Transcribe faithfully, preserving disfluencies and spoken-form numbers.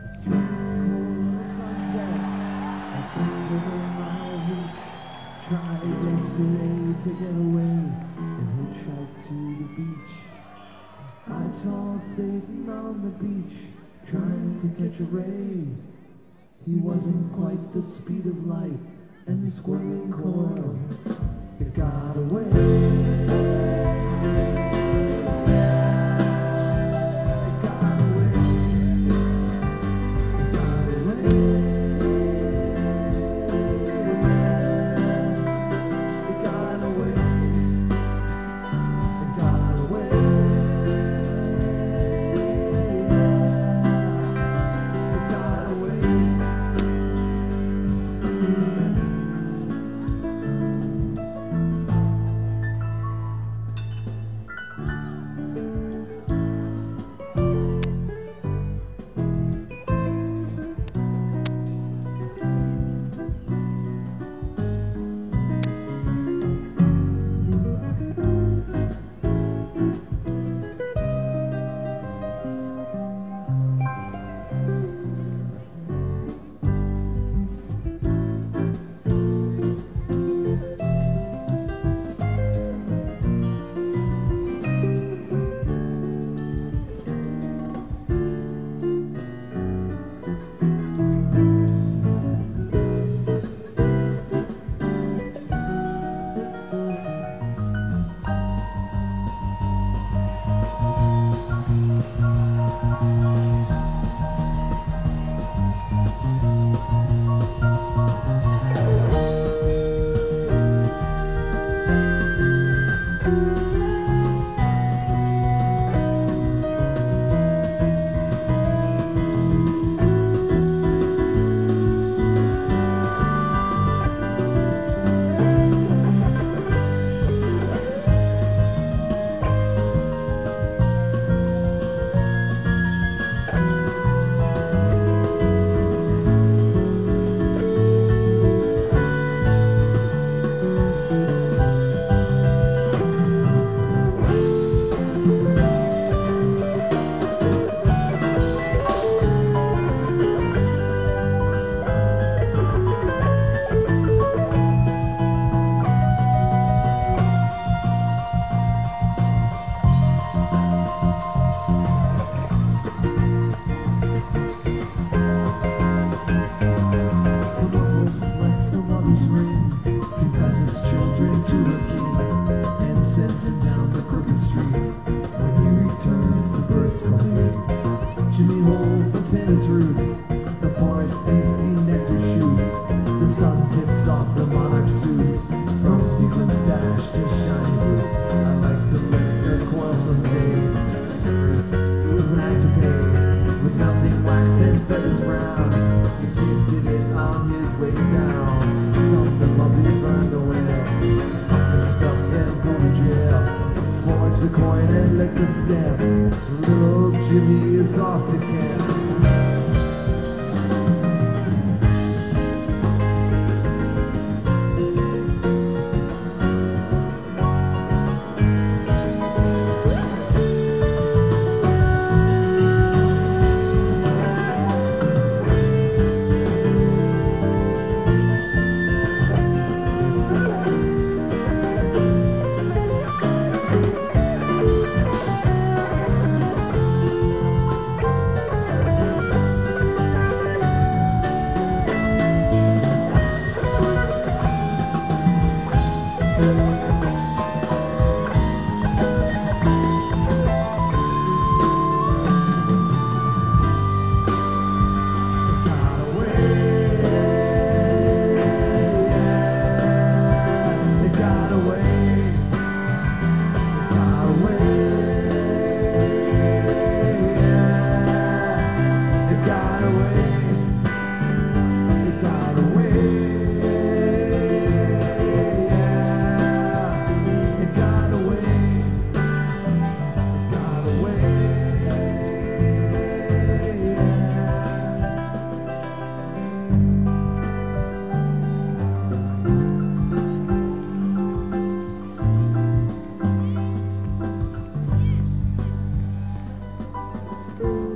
Swimming cool sunset, I came within my reach. Tried yesterday to get away and hitchhiked to the beach. I saw Satan on the beach, trying to catch a ray. He wasn't quite the speed of light and the squirming coil. It got away. Jimmy holds the tennis root, the forest tasty nectar shoot. The sun tips off the monarch suit, from sequin stash to shiny boot. I like to lick the coil someday, terrorists who have had to pay. With melting wax and feathers brown, he tasted it on his way down. Stomp the puppy, burn the whale, pop the stuff and go to jail. Forge the coin and lick the stem. Little old Jimmy is off to camp. Thank you.